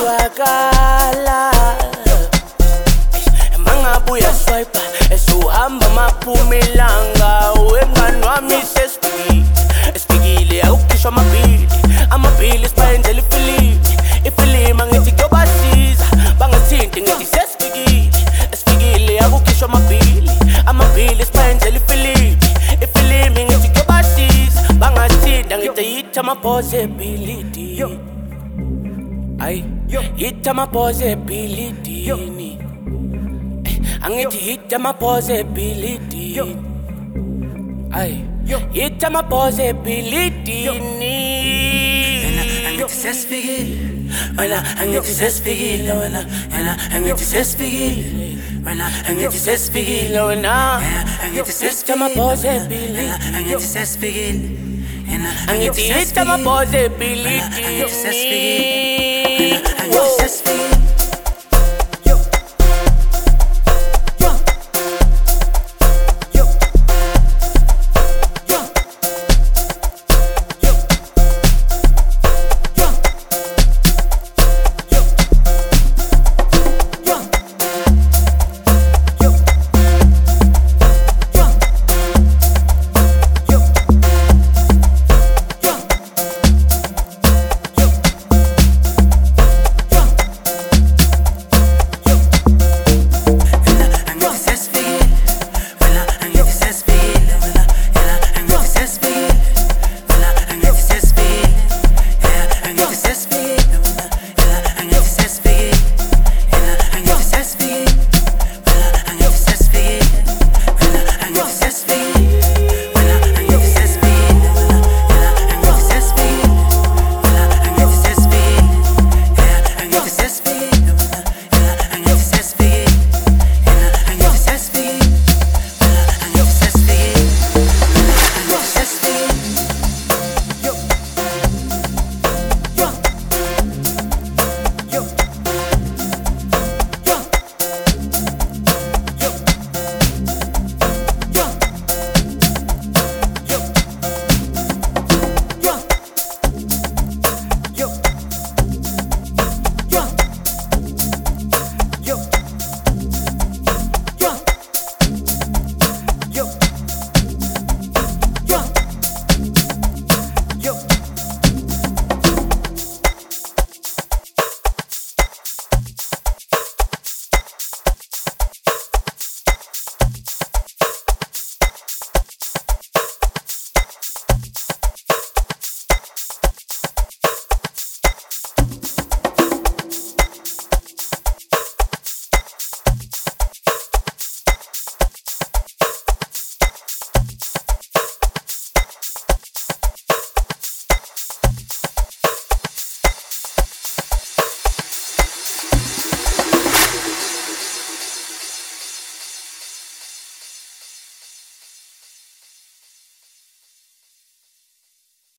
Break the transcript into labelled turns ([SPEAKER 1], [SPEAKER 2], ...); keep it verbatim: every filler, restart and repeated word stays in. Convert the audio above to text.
[SPEAKER 1] uyazwakala mangabuya swipe esuhamba maphumilanga wengani wami sesifiki esifikile awukhishwa amabhili amabhili sipayenzela ifilimi ifilimi angithi kuyobasiza bangathinti ngithi sesifikile esifikile akukhishwa amabhili amabhili sipayenzela ifilimi ifilimi ngithi kuyobasiza bangathinti ngithi yitha ama-possibility ay yitha ama-possibility angithi hit ama-possibility ay hit ama-possibility
[SPEAKER 2] Angithi sesifikile wena angithi sesifikile wena wena angithi sesifikile wena angithi sesifikile
[SPEAKER 1] wena
[SPEAKER 2] angithi
[SPEAKER 1] hit ama-possibility
[SPEAKER 2] angithi sesifikile
[SPEAKER 1] angithi hit ama-possibility
[SPEAKER 2] angithi sesifikile angithi sesifikile